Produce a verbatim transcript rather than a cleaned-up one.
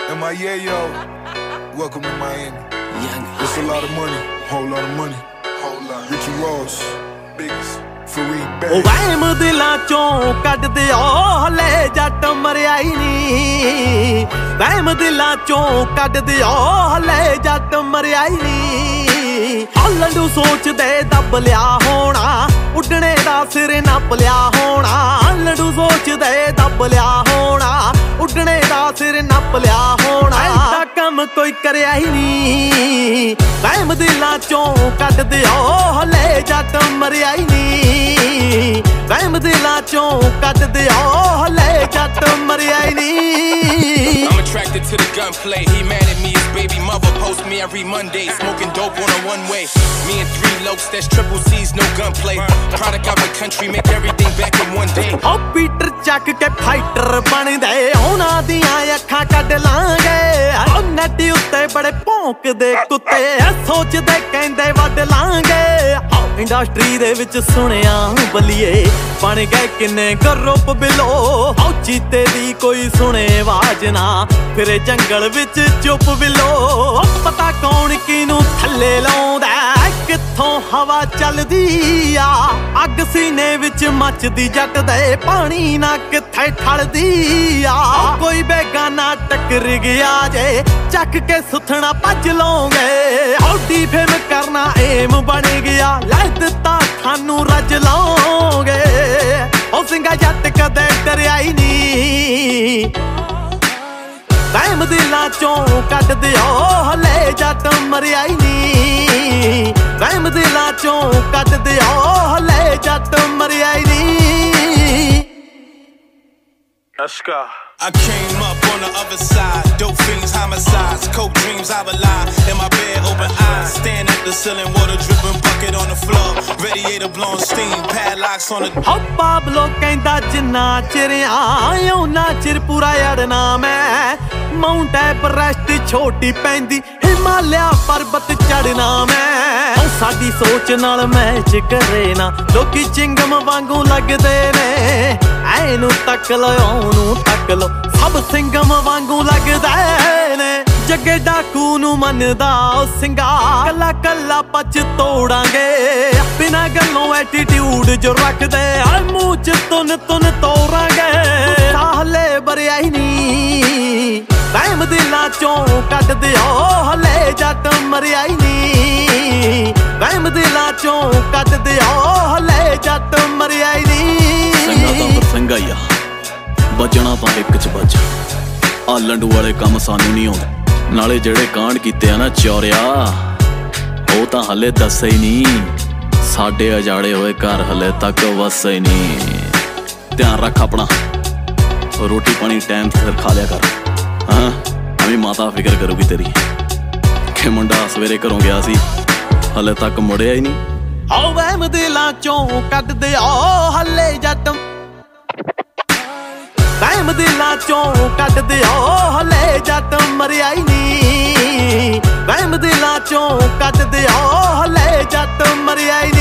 M I A, yo. Welcome to Miami. It's a lot of money, whole lot of money, whole lot. Ricky Ross, biggest. ਉਹ ਵਹਿਮ ਦਿਲਾਂ ਚੋਂ ਕੱਢ ਦਿਓ ਹਲੇ ਜੱਟ ਮਰਿਆ ਹੀ ਨੀ। ਵਹਿਮ ਦਿਲਾਂ ਚੋਂ ਕੱਢ ਦਿਓ ਹਲੇ ਜੱਟ ਮਰਿਆ ਹੀ ਨੀ। ਆਲੜੂ ਸੋਚਦੇ ਦੱਬ ਲਿਆ ਹੋਣਾ, ਉੱਡਣੇ ਦਾ ਸਿਰ ਨੱਪ ਲਿਆ ਹੋਣਾ। ਆਲੜੂ ਸੋਚਦੇ ਦੱਬ ਲਿਆ ਹੋਣਾ, ਉੱਡਣੇ ਦਾ ਸਿਰ ਨੱਪ ਲਿਆ ਹੋਣਾ। ਐਡਾ ਕੰਮ ਕੋਈ ਕਰਿਆ ਹੀ ਨੀ। ਵਹਿਮ ਦਿਲਾਂ ਚੋਂ ਕੱਢ ਦਿਓ ਹਲੇ ਜੱਟ ਮਰਿਆ ਹੀ ਨੀ। ਵਹਿਮ ਦਿਲਾਂ ਚੋਂ ਕੱਢ ਦਿਓ ਹਲੇ ਜੱਟ ਮਰਿਆ ਹੀ ਨੀ। I'm attracted to the gunplay. He mad at me, his baby mother post me every Monday. Smoking dope on a one-way. Me and three lokes, that's triple C's, no gunplay. Product out the country, make everything back in one day. Oh, Peter ਚੱਕ ਕੇ fighter ਬਣਦੇ ਉਹਨਾਂ ਦੀਆਂ ਅੱਖਾਂ ਕੱਢ ਲਾਂਗੇ। ਉਹ ਨੱਡੀ ਉੱਤੇ ਬੜੇ ਭੌਂਕਦੇ ਕੁੱਤੇ ਸੋਚਦੇ ਕਹਿੰਦੇ ਵੱਢ ਲਾਂਗੇ। ਇੰਡਸਟਰੀ ਦੇ ਵਿੱਚ ਸੁਣਿਆ ਬਲੀਏ ਬਣ ਗਏ ਕਿੰਨੇ ਗਰੁੱਪ ਬਿਲੋ। ਆਓ ਚੀਤੇ ਦੀ ਕੋਈ ਸੁਣੇ ਆਵਾਜ਼ ਨਾ ਫਿਰੇ ਜੰਗਲ ਵਿੱਚ ਚੁੱਪ ਬਿਲੋ। ਪਤਾ ਕੌਣ ਕਿਨੂੰ ਥੱਲੇ ਲਾਉਂਦਾ ਕਿੱਥੋਂ ਹਵਾ ਚੱਲਦੀ ਆ। ਅੱਗ ਸੀਨੇ ਵਿੱਚ ਮੱਚਦੀ ਜੱਟ ਦੇ ਪਾਣੀ ਨਾ ਕਿੱਥੇ ਠਲਦੀ ਆ। ਕੋਈ ਬੇਗਾਨਾ ਟੱਕਰ ਗਿਆ ਜੇ ਚੱਕ ਕੇ ਸੁੱਥਣਾ ਭੱਜ ਲਓਗੇ। ਹੌਡੀ ਫੇਮ ਕਰਨਾ ਏਮ ਬਣ ਗਿਆ ਲੈ ਦਿੱਤਾ ਸਾਨੂੰ ਰੱਜ ਲਾਓਗੇ। ਉਹ ਸਿੰਘਾ ਜੱਟ ਕਦੇ ਡਰਿਆ ਹੀ ਨੀ। ਵਹਿਮ ਦਿਲਾਂ ਚੋਂ ਕੱਢ ਦਿਓ ਹਲੇ ਜੱਟ ਮਰਿਆ ਹੀ ਨੀ। ਵਹਿਮ ਦਿਲਾਂ ਚੋਂ ਕੱਢ ਦਿਓ ਹਲੇ ਜੱਟ ਮਰਿਆ ਹੀ ਨੀ। Ashka. I came up on the other side, dope fiends, homicides, coke dreams, I rely in my bed, open eyes, stand at the ceiling, water dripping, bucket on the floor, radiator blowing steam, padlocks on the. ਹੋ Pablo ਕਹਿੰਦਾ ਜਿੰਨਾ ਚਿਰ ਆਇਆ ਉਨਾ ਚਿਰ ਪੂਰਾ ਅੜਨਾ ਮੈਂ। Mount Everest ਛੋਟੀ ਪੈਂਦੀ ਹਿਮਾਲਿਆ ਪਰਬਤ ਚੜਨਾ ਮੈਂ। ਉਹ ਸਾਡੀ ਸੋਚ ਨਾਲ ਮੈਚ ਕਰੇ ਨਾ ਲੋਕੀ ਚਿੰਗਮ ਵਾਂਗੂ ਲੱਗਦੇ ਨੇ। ਐਨੂੰ ਤੱਕ ਲਓ ਉਹਨੂੰ ਤੱਕ ਲਓ ਸਭ ਸਿੰਘਮ ਵਾਂਗੂ ਲੱਗਦੇ ਨੇ। ਜੱਗੇ ਡਾਕੂ ਨੂੰ ਮੰਨਦਾ ਉਹ ਸਿੰਘਾ ਕੱਲਾ ਕੱਲਾ ਪੱਚ ਤੋੜਾਂਗੇ। ਬਿਨਾ ਗੱਲੋਂ ਐਟੀਟਿਊਡ ਜੋ ਰੱਖਦੇ ਹਰ ਮੂੰਹ ਚ ਤੁਨ ਤੁਨ ਤੋਰਾਂਗੇ। ਹਲੇ ਬਰਿਆ ਹੀ ਨੀ। ਵਹਿਮ ਦਿਲਾਂ ਚੋਂ ਕੱਢ ਦਿਓ ਹਲੇ ਜੱਟ ਮਰਿਆ ਹੀ ਨੀ। ਵਹਿਮ ਦਿਲਾਂ ਚੋਂ ਕੱਢ ਦਿਓ ਹਲੇ ਜੱਟ ਮਰਿਆ ਹੀ ਨੀ। ਸਿੰਘਾ ਤਾਂ ਫਿਰ ਸਿੰਘਾ ਹੀ ਆ, ਬਚਣਾ ਤਾਂ ਇੱਕ ਚ ਬਚ। ਆ ਲੰਡੂ ਵਾਲੇ ਕੰਮ ਸਾਨੂੰ ਨਹੀਂ ਆਉਂਦੇ। ਨਾਲੇ ਜਿਹੜੇ ਕਾਂਡ ਕੀਤੇ ਆ ਨਾ ਚੌਰਿਆ ਉਹ ਤਾਂ ਹਲੇ ਦੱਸੇ ਹੀ ਨਹੀਂ। ਸਾਡੇ ਅਜਾੜੇ ਹੋਏ ਘਰ ਹਲੇ ਤੱਕ ਵਸੇ ਹੀ ਨਹੀਂ। ਧਿਆਨ ਰੱਖ ਆਪਣਾ, ਰੋਟੀ ਪਾਣੀ ਟਾਈਮ ਸਿਰ ਖਾ ਲਿਆ ਕਰ। ਹਾਂ ਐਵੇਂ ਮਾਤਾ ਫਿਕਰ ਕਰੂਗੀ ਤੇਰੀ ਕਿ ਮੁੰਡਾ ਸਵੇਰੇ ਘਰੋਂ ਗਿਆ ਸੀ ਹਲੇ ਤੱਕ ਮੁੜਿਆ ਹੀ ਨਹੀਂ। ਆਓ ਵਹਿਮ ਦਿਲਾਂ ਚੋਂ ਕੱਢ ਦਿਓ ਹਲੇ ਜੱਟ। ਵਹਿਮ ਦਿਲਾਂ ਚੋਂ ਕੱਢ ਦਿਓ ਹਲੇ ਜੱਟ ਮਰਿਆ ਹੀ ਨੀ। ਵਹਿਮ ਦਿਲਾਂ ਚੋਂ ਕੱਢ ਦਿਓ ਹਲੇ ਜੱਟ ਮਰਿਆ ਹੀ ਨੀ।